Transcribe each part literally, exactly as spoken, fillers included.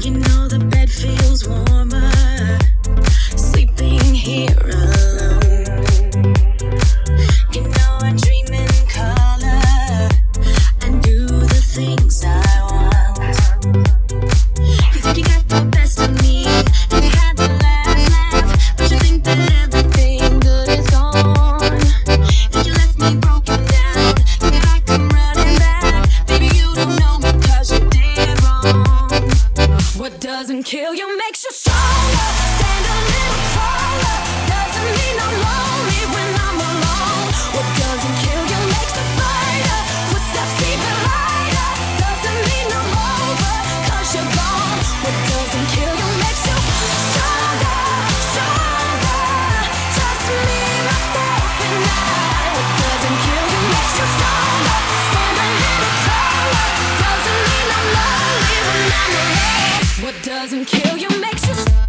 You know the bed feels warmer, sleeping here alone. You know I dream in color and do the things I want. You think you got the best of me, think you had the last laugh, but you think that everything good is gone. Think you left me broken down, think that I come running back. Baby, you don't know me 'cause you did wrong. What doesn't kill you makes you stronger. Stand a little taller. Doesn't mean I'm lonely when I'm alone. What doesn't kill you makes a fighter. Footsteps even lighter. Doesn't mean I'm over 'cause you're gone. What doesn't kill you makes you stronger, stronger. Just me, myself, and I. What doesn't kill you makes you stronger. Stand a little taller. Doesn't mean I'm lonely when I'm alone. What doesn't kill you makes you stronger.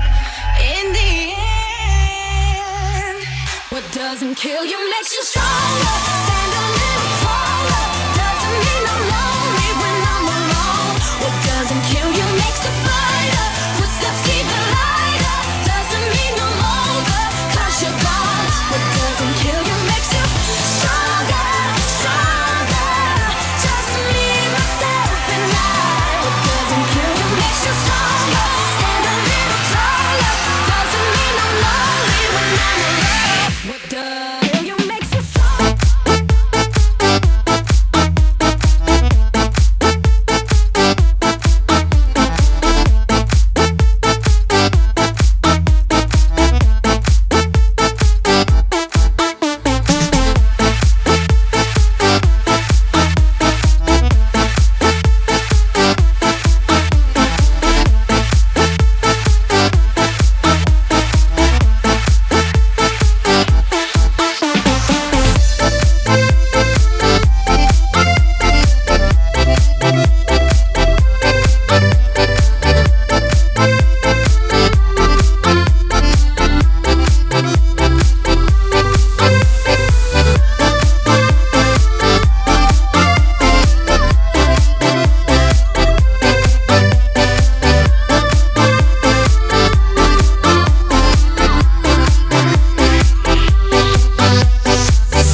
Doesn't kill you makes you strong.